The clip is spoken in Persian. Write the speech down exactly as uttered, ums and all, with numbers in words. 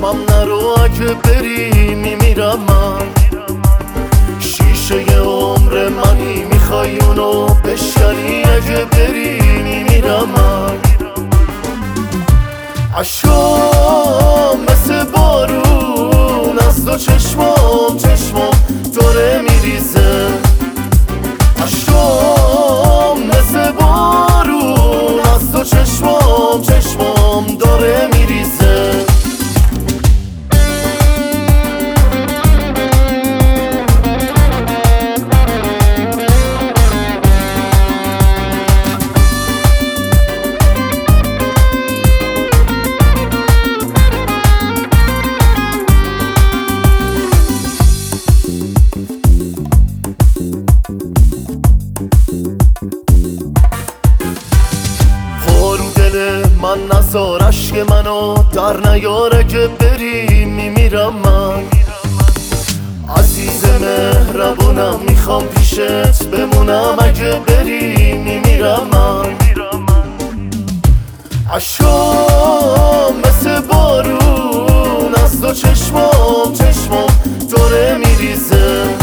چشمم نرو اگه بری میمیرم من. شیشه عمر منی میخوای اونو بشکنی اگه بری میمیرم من. عشقام مثل بارون از دو چشمام چشمام داره میریزه. عشقام مثل بارون از دو چشمام چشمام داره میریزه. من نزار عشق منو در نیاره که بری میمیرم من. عزیز مهربونم میخوام پیشت بمونم اگه بری میمیرم من. عشقام مثل بارون از دو چشمام چشمام داره میریزه.